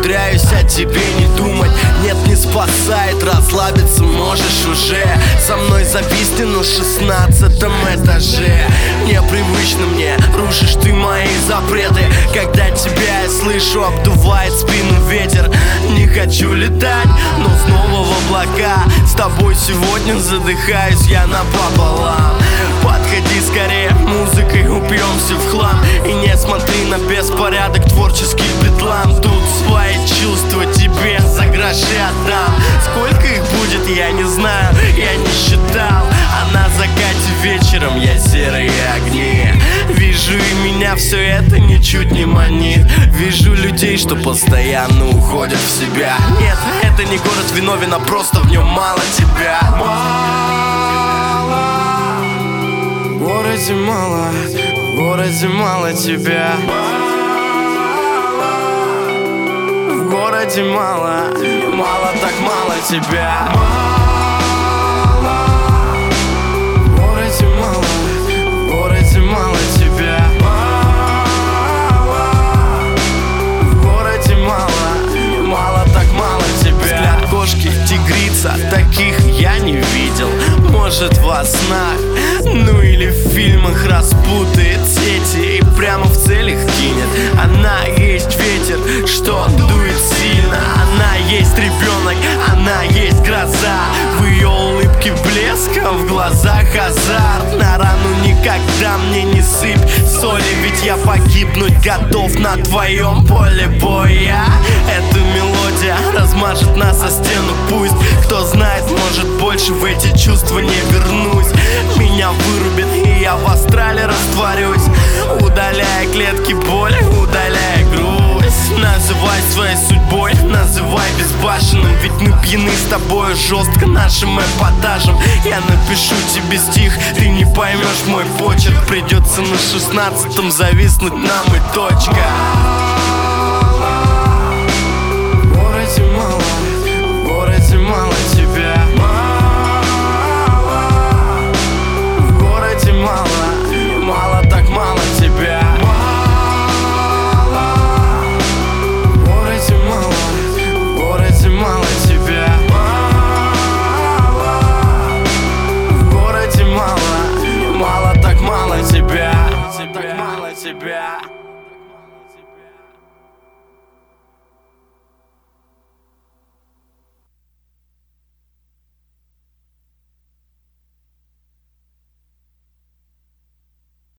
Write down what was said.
умудряюсь о тебе не думать. Нет, не спасает, расслабиться можешь уже. Со мной зависли на 16-м этаже. Непривычно мне, рушишь ты мои запреты. Когда тебя я слышу, обдувает спину ветер. Не хочу летать, но снова в облака. С тобой сегодня задыхаюсь я напополам. Подходи скорее, музыкой упьемся в хлам. И не смотри на беспорядок, творческий бедлам. Тут свои чувства тебе за гроши отдам. Сколько их будет, я не знаю, я не считал. А на закате вечером я серые огни вижу, и меня все это ничуть не манит. Вижу людей, что постоянно уходят в себя. Нет, это не город виновен, а просто в нем мало тебя. В городе мало, в городе мало тебя. В городе мало, мало так мало тебя. В городе мало, в городе мало тебя. В городе мало, мало так мало тебя. Взгляд кошки, тигрица, таких я не видел. Может, во снах, ну или в фильмах распутает сети и прямо в цель их кинет. Она есть ветер, что дует сильно. Она есть ребенок, она есть гроза. В ее улыбке блеск, а в глазах азарт. На рану никогда мне не сыпь соли, ведь я погибнуть готов на твоем поле боя. Эта мелодия размажет нас о стену. Пусть, кто знает, может больше в эти чувства не вернусь. Меня вырубит, и я в астрале растворюсь, удаляя клетки боли, удаляя грусть. Называй своей судьбой, называй безбашенным, ведь мы пьяны с тобой жестко нашим эпатажем. Я напишу тебе стих, ты не поймешь мой почерк. Придется на 16-м зависнуть нам и точка. В городе мало, в городе мало тебя. В городе мало, мало так мало тебя. В городе мало, в городе мало тебя. В городе мало, мало так мало тебя. Так мало тебя.